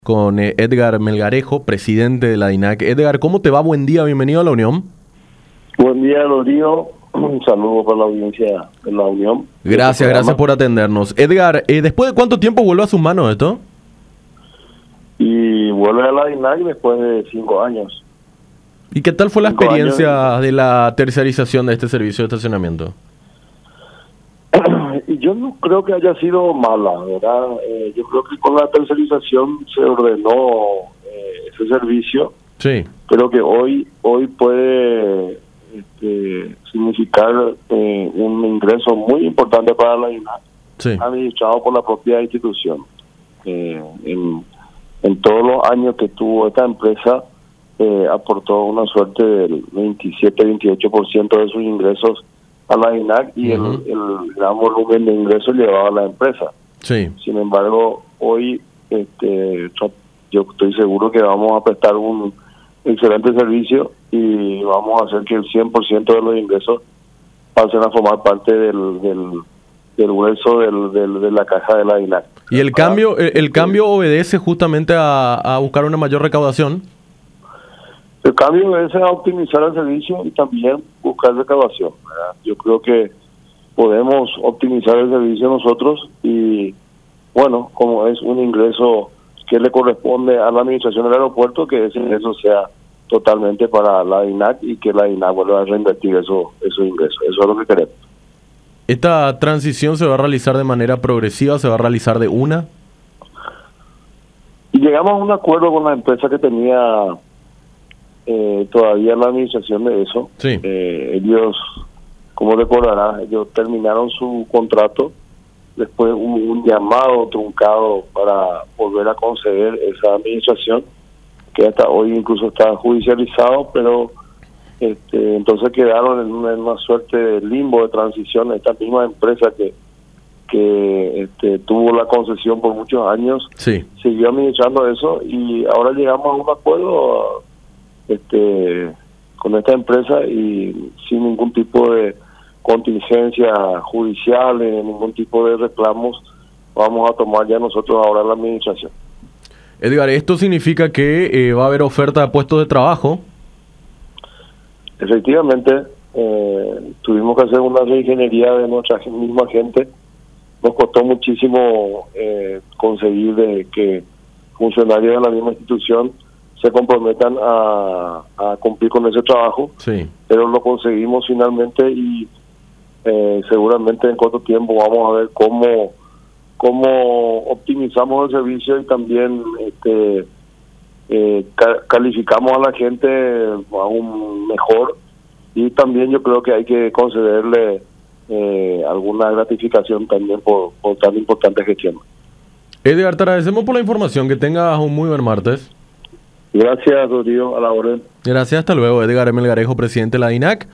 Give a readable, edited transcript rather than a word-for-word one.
Con Edgar Melgarejo, presidente de la DINAC. Edgar, ¿cómo te va? Buen día, bienvenido a la Unión. Buen día, Lorío. Un saludo para la audiencia de la Unión. Gracias por atendernos. Edgar, ¿después de cuánto tiempo vuelve a sus manos esto? Y vuelve a la DINAC después de 5 años. ¿Y qué tal fue la experiencia de la tercerización de este servicio de estacionamiento? Y yo no creo que haya sido mala, ¿verdad? Yo creo que con la tercerización se ordenó ese servicio. Sí. Pero que hoy puede significar un ingreso muy importante para la DINAC, Sí. administrado por la propia institución. En todos los años que tuvo esta empresa, aportó una suerte del 27-28% de sus ingresos a la DINAC y el gran volumen de ingresos llevaba a la empresa. Sí. Sin embargo, hoy yo estoy seguro que vamos a prestar un excelente servicio y vamos a hacer que el 100% de los ingresos pasen a formar parte del grueso de la caja de la DINAC. ¿Y el cambio obedece justamente a buscar una mayor recaudación? El cambio es a optimizar el servicio y también buscar recaudación, ¿verdad? Yo creo que podemos optimizar el servicio nosotros y, bueno, como es un ingreso que le corresponde a la administración del aeropuerto, que ese ingreso sea totalmente para la DINAC y que la DINAC vuelva a reinvertir esos ingresos. Eso es lo que queremos. ¿Esta transición se va a realizar de manera progresiva? ¿Se va a realizar de una? Y llegamos a un acuerdo con la empresa que tenía todavía la administración de eso. Sí. Ellos, como recordarás, ellos terminaron su contrato, después hubo un llamado truncado para volver a conceder esa administración, que hasta hoy incluso está judicializado, pero entonces quedaron en una suerte de limbo de transición. Esta misma empresa que tuvo la concesión por muchos años, sí, siguió administrando eso y ahora llegamos a un acuerdo con esta empresa y sin ningún tipo de contingencia judicial, ningún tipo de reclamos, vamos a tomar ya nosotros ahora la administración. Edgar, ¿esto significa que va a haber oferta de puestos de trabajo? Efectivamente, tuvimos que hacer una reingeniería de nuestra misma gente. Nos costó muchísimo conseguir de que funcionarios de la misma institución se comprometan a cumplir con ese trabajo, sí, pero lo conseguimos finalmente y seguramente en corto tiempo vamos a ver cómo optimizamos el servicio y también calificamos a la gente aún mejor, y también yo creo que hay que concederle alguna gratificación también por tan importante gestión. Edgar, te agradecemos por la información. Que tengas un muy buen martes. Gracias, Rodrigo, a la orden. Gracias, hasta luego. Edgar Melgarejo, presidente de la DINAC.